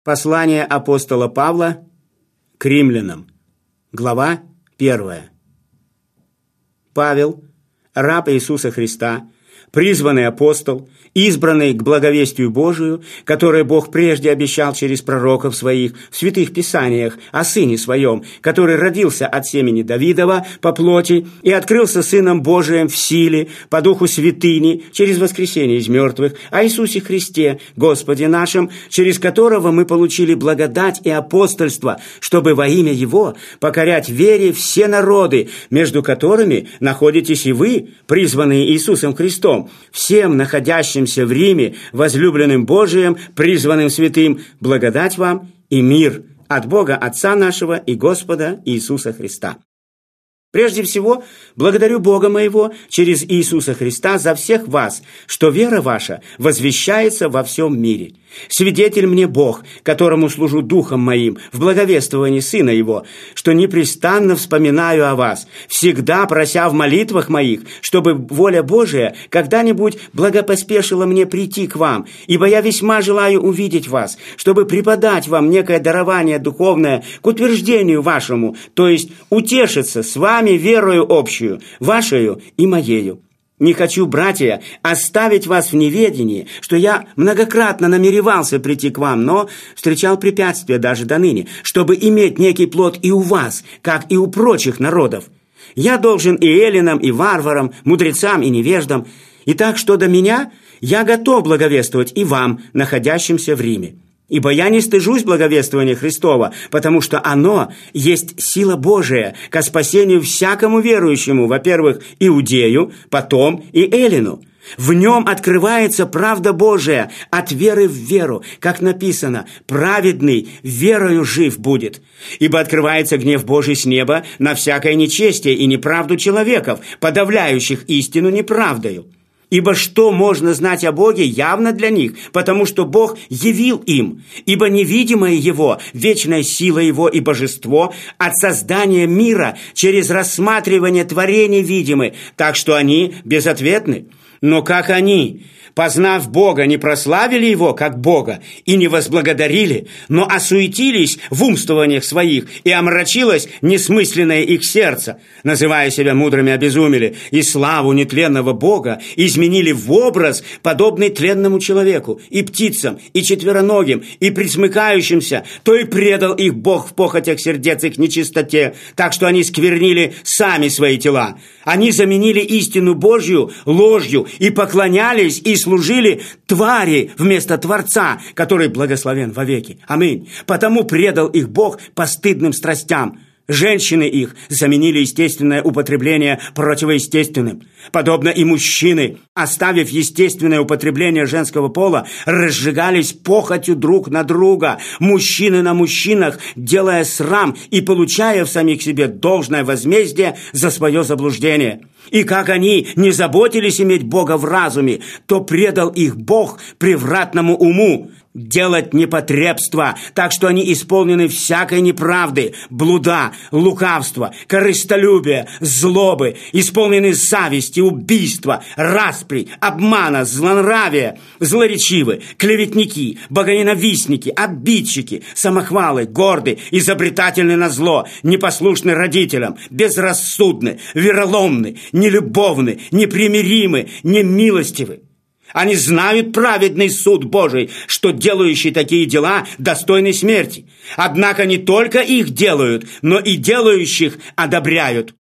Послание апостола Павла к римлянам. Глава 1. Павел, раб Иисуса Христа, призванный апостол, избранный к благовестию Божию, которое Бог прежде обещал через пророков своих в святых писаниях о Сыне Своем, который родился от семени Давидова по плоти и открылся Сыном Божиим в силе, по духу святыни, через воскресение из мертвых, о Иисусе Христе, Господе нашим, через которого мы получили благодать и апостольство, чтобы во имя Его покорять вере все народы, между которыми находитесь и вы, призванные Иисусом Христом, всем находящимся в Риме, возлюбленным Божиим, призванным святым, благодать вам и мир от Бога Отца нашего и Господа Иисуса Христа. Прежде всего, благодарю Бога моего через Иисуса Христа за всех вас, что вера ваша возвещается во всем мире. Свидетель мне Бог, которому служу духом моим в благовествовании Сына Его, что непрестанно вспоминаю о вас, всегда прося в молитвах моих, чтобы воля Божия когда-нибудь благопоспешила мне прийти к вам, ибо я весьма желаю увидеть вас, чтобы преподать вам некое дарование духовное к утверждению вашему, то есть утешиться с вами верою общую, вашею и моею. Не хочу, братья, оставить вас в неведении, что я многократно намеревался прийти к вам, но встречал препятствия даже до ныне, чтобы иметь некий плод и у вас, как и у прочих народов. Я должен и эллинам, и варварам, мудрецам и невеждам. И так, что до меня, я готов благовествовать и вам, находящимся в Риме. Ибо я не стыжусь благовествования Христова, потому что оно есть сила Божия ко спасению всякому верующему, во-первых, иудею, потом и эллину. В нем открывается правда Божия от веры в веру, как написано: «Праведный верою жив будет». Ибо открывается гнев Божий с неба на всякое нечестие и неправду человеков, подавляющих истину неправдою. Ибо что можно знать о Боге явно для них, потому что Бог явил им, ибо невидимое Его, вечная сила Его и божество от создания мира через рассматривание творений видимы, так что они безответны. Но как они, познав Бога, не прославили Его как Бога и не возблагодарили, но осуетились в умствованиях своих, и омрачилось несмысленное их сердце, называя себя мудрыми, обезумели, и славу нетленного Бога изменили в образ, подобный тленному человеку, и птицам, и четвероногим, и присмыкающимся, то и предал их Бог в похотях сердец их нечистоте, так что они сквернили сами свои тела. Они заменили истину Божью ложью и поклонялись и служили твари вместо Творца, который благословен вовеки. Аминь. Потому предал их Бог постыдным страстям. Женщины их заменили естественное употребление противоестественным. Подобно и мужчины, оставив естественное употребление женского пола, разжигались похотью друг на друга, мужчины на мужчинах, делая срам и получая в самих себе должное возмездие за свое заблуждение. И как они не заботились иметь Бога в разуме, то предал их Бог превратному уму, делать непотребство, так что они исполнены всякой неправды, блуда, лукавства, корыстолюбия, злобы, исполнены зависти, убийства, распри, обмана, злонравия, злоречивы, клеветники, богоненавистники, обидчики, самохвалы, горды, изобретательны на зло, непослушны родителям, безрассудны, вероломны, нелюбовны, непримиримы, немилостивы. Они знают праведный суд Божий, что делающие такие дела достойны смерти. Однако не только их делают, но и делающих одобряют.